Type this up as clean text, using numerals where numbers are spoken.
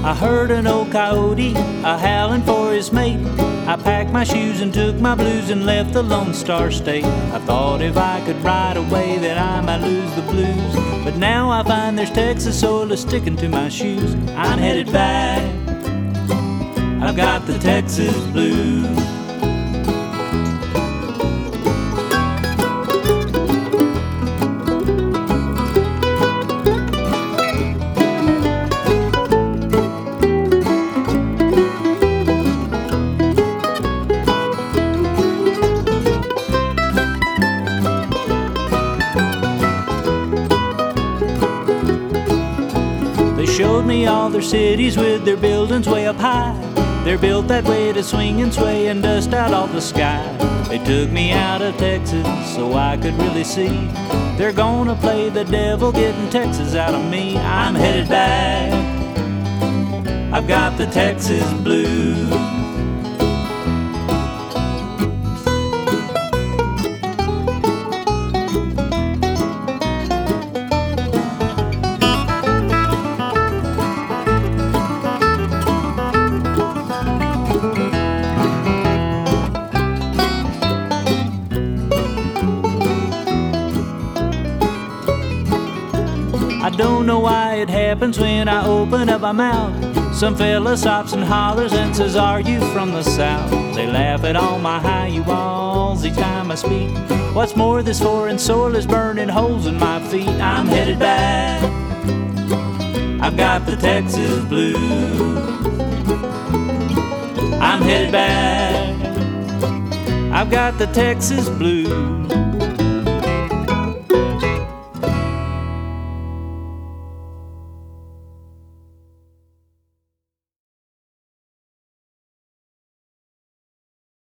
I heard an old coyote a-howling for his mate. I packed my shoes and took my blues and left the Lone Star State. I thought if I could ride away that I might lose the blues, but now I find there's Texas soil sticking to my shoes. I'm headed back, I've got the Texas blues. Showed me all their cities with their buildings way up high. They're built that way to swing and sway and dust out all the sky. They took me out of Texas so I could really see. They're gonna play the devil getting Texas out of me. I'm headed back, I've got the Texas blues. I don't know why it happens when I open up my mouth. Some fella stops and hollers and says, "Are you from the South?" They laugh at all my hi-you-alls each time I speak. What's more, this foreign soil is burning holes in my feet. I'm headed back, I've got the Texas blues. I'm headed back, I've got the Texas blues.